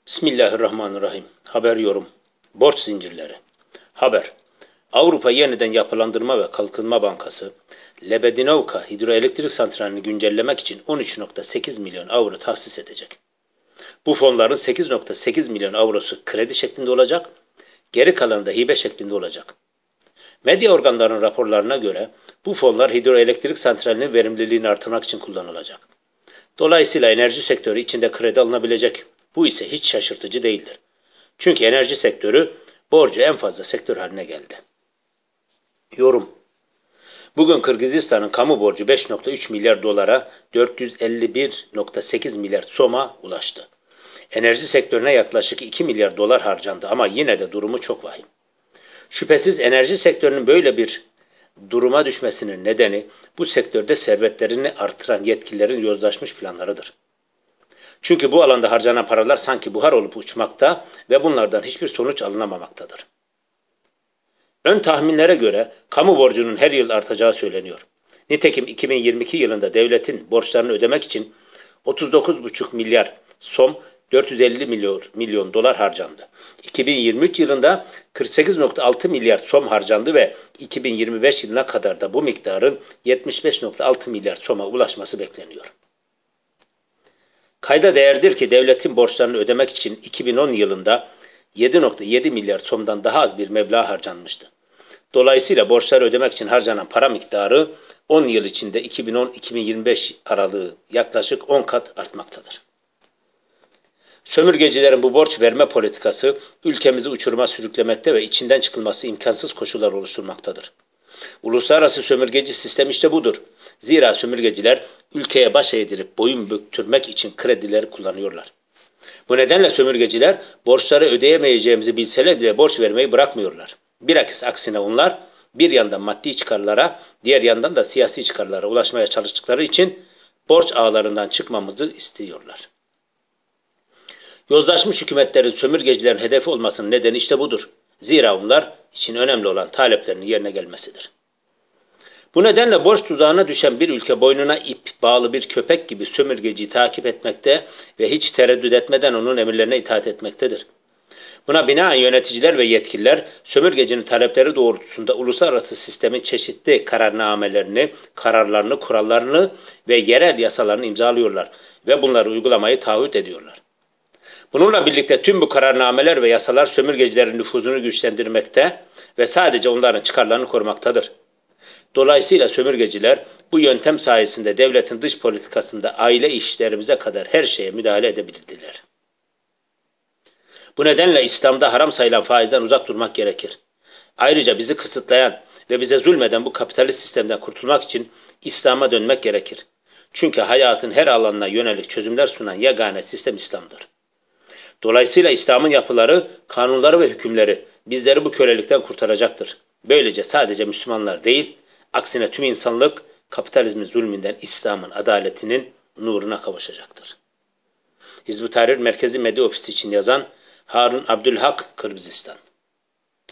Bismillahirrahmanirrahim. Haber yorum. Borç zincirleri. Haber. Avrupa Yeniden Yapılandırma ve Kalkınma Bankası, Lebedinovka hidroelektrik santralini güncellemek için 13,8 milyon avro tahsis edecek. Bu fonların 8,8 milyon avrosu kredi şeklinde olacak, geri kalanı da hibe şeklinde olacak. Medya organlarının raporlarına göre bu fonlar hidroelektrik santralinin verimliliğini artırmak için kullanılacak. Dolayısıyla enerji sektörü içinde kredi alınabilecek. Bu ise hiç şaşırtıcı değildir. Çünkü enerji sektörü borcu en fazla sektör haline geldi. Yorum. Bugün Kırgızistan'ın kamu borcu 5,3 milyar dolara 451,8 milyar soma ulaştı. Enerji sektörüne yaklaşık 2 milyar dolar harcandı ama yine de durumu çok vahim. Şüphesiz enerji sektörünün böyle bir duruma düşmesinin nedeni bu sektörde servetlerini artıran yetkililerin yozlaşmış planlarıdır. Çünkü bu alanda harcanan paralar sanki buhar olup uçmakta ve bunlardan hiçbir sonuç alınamamaktadır. Ön tahminlere göre kamu borcunun her yıl artacağı söyleniyor. Nitekim 2022 yılında devletin borçlarını ödemek için 39,5 milyar som 450 milyon dolar harcandı. 2023 yılında 48,6 milyar som harcandı ve 2025 yılına kadar da bu miktarın 75,6 milyar soma ulaşması bekleniyor. Kayda değerdir ki devletin borçlarını ödemek için 2010 yılında 7,7 milyar somdan daha az bir meblağ harcanmıştı. Dolayısıyla borçları ödemek için harcanan para miktarı 10 yıl içinde 2010-2025 aralığı yaklaşık 10 kat artmaktadır. Sömürgecilerin bu borç verme politikası ülkemizi uçuruma sürüklemekte ve içinden çıkılması imkansız koşullar oluşturmaktadır. Uluslararası sömürgeci sistem işte budur. Zira sömürgeciler ülkeye baş eğdirip boyun büktürmek için kredileri kullanıyorlar. Bu nedenle sömürgeciler borçları ödeyemeyeceğimizi bilseler bile borç vermeyi bırakmıyorlar. Bilakis aksine onlar bir yandan maddi çıkarlara, diğer yandan da siyasi çıkarlara ulaşmaya çalıştıkları için borç ağlarından çıkmamızı istiyorlar. Yozlaşmış hükümetlerin sömürgecilerin hedefi olmasının nedeni işte budur. Zira onlar için önemli olan taleplerinin yerine gelmesidir. Bu nedenle borç tuzağına düşen bir ülke boynuna ip bağlı bir köpek gibi sömürgeciyi takip etmekte ve hiç tereddüt etmeden onun emirlerine itaat etmektedir. Buna binaen yöneticiler ve yetkililer sömürgecinin talepleri doğrultusunda uluslararası sistemin çeşitli kararlarını, kurallarını ve yerel yasalarını imzalıyorlar ve bunları uygulamayı taahhüt ediyorlar. Bununla birlikte tüm bu kararnameler ve yasalar sömürgecilerin nüfuzunu güçlendirmekte ve sadece onların çıkarlarını korumaktadır. Dolayısıyla sömürgeciler bu yöntem sayesinde devletin dış politikasında aile işlerimize kadar her şeye müdahale edebilirdiler. Bu nedenle İslam'da haram sayılan faizden uzak durmak gerekir. Ayrıca bizi kısıtlayan ve bize zulmeden bu kapitalist sistemden kurtulmak için İslam'a dönmek gerekir. Çünkü hayatın her alanına yönelik çözümler sunan yegane sistem İslam'dır. Dolayısıyla İslam'ın yapıları, kanunları ve hükümleri bizleri bu kölelikten kurtaracaktır. Böylece sadece Müslümanlar değil, aksine tüm insanlık kapitalizmin zulmünden İslam'ın adaletinin nuruna kavuşacaktır. Hizb-ut Tahrir Merkezi Medya Ofisi için yazan Harun Abdülhak, Kırgızistan.